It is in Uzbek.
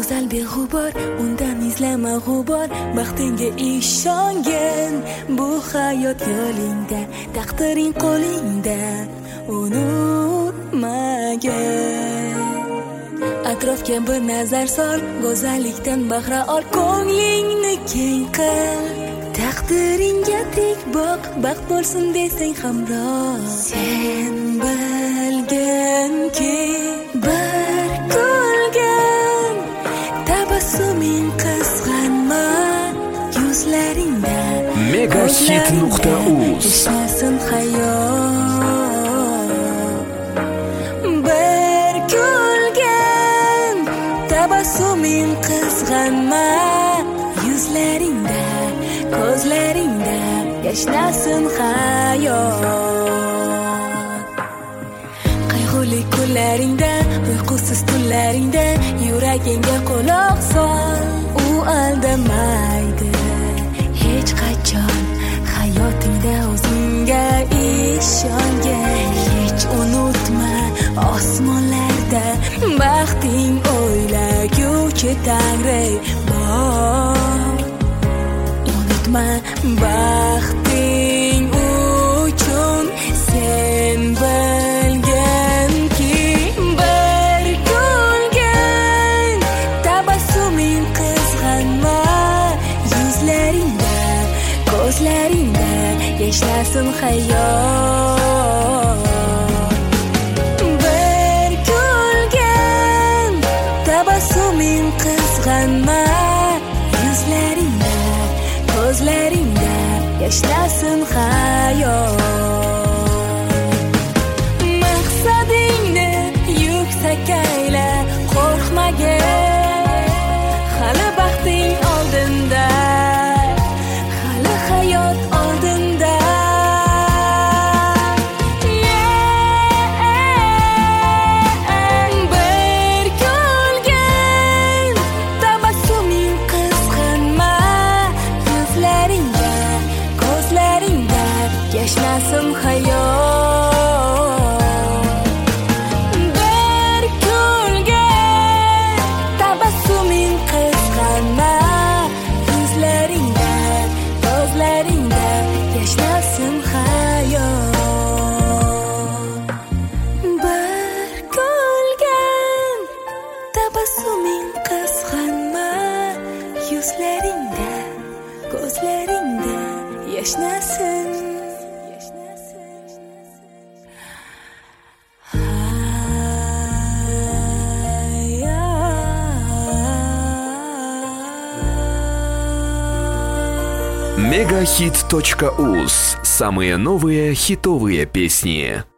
go'zal beg'ubor, undan izlama g'ubor. Baxtingga ishongin, bu hayot yo'lingda, taqdiring qo'lingda, unutmagin. Atrofga bir nazar sol, go'zallikdan bahra ol, ko'nglingni keng qil. Taqdiringga tik boq, baxt bo'lsin desang ham rost. Sen bilginki bir kulgin, tabassuming qizg'anma yuzlaringda. Megahit.uz Yashasin hayot. Bir kulgin, tabassuming qizg'anma yuzlaringda, ko'zlaringda yashnasin hayot. Qayg'uli kunlaringda, uyqusiz tunlaringda yuragingga quloq sol. U aldamaydi hech qachon. Hayotingda o'zingga ishongin. Hech unutma, osmonlarda baxting o'ylaguvchi Tangri bor. Unutma, baxting uchun sen bilginki bir kulgin, tabassuming qizg'anma yuzlaringda, ko'zlaringda yashnasin hayot. Bir kulgin, tabassuming qizg'anma yuzlaringda, ko'zlaringda yashnasin hayot. Maqsadingni yuksak ayla, qo'rqmagin. Hali baxting oldinda, hali hayot oldinda. Bir kulgin, tabassuming qizg'anma yuzlaringda, ko'zlaringda yashnasin hayot. Bir kulgin, tabassuming qizg'anma yuzlaringda, ko'zlaringda yashnasin hayot. Bir kulgin, tabassuming qizg'anma yuzlaringda, ko'zlaringda yashnasin. Megahit.uz. Самые новые хитовые песни.